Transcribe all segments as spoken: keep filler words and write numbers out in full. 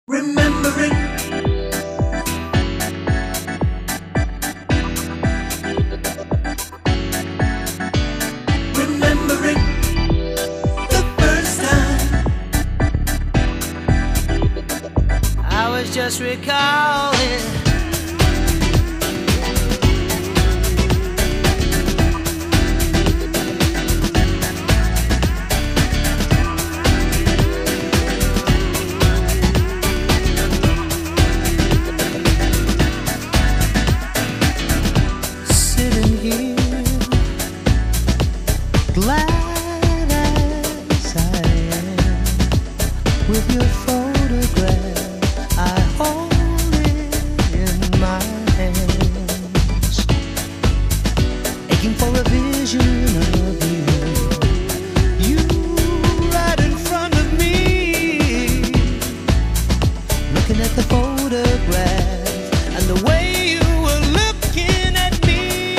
Remembering Remembering the first time. I was just recalling glad as I am with your photograph. I hold it in my hands, aching for a vision of you. You right in front of me, looking at the photograph and the way you were looking at me.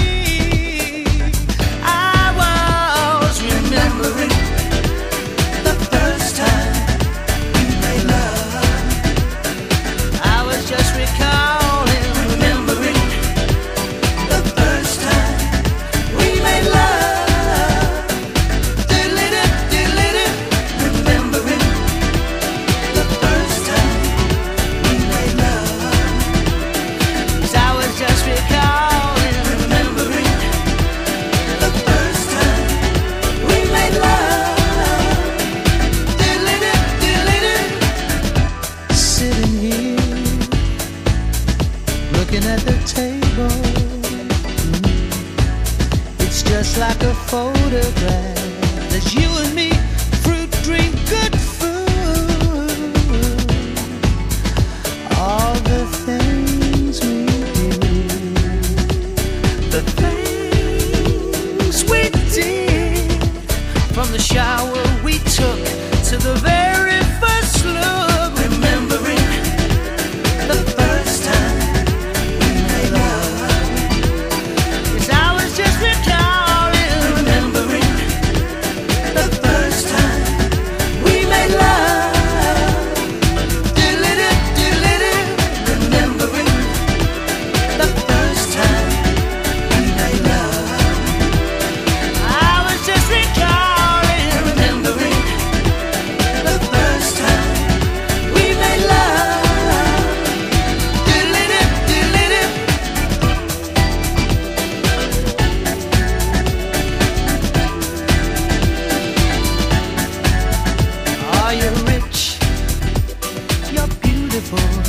Looking at the table, mm, it's just like a photograph. There's you and me, fruit, drink, good food. All the things we did, the things we did, from the shower we took to the very first look. Remembering the first time. You're beautiful.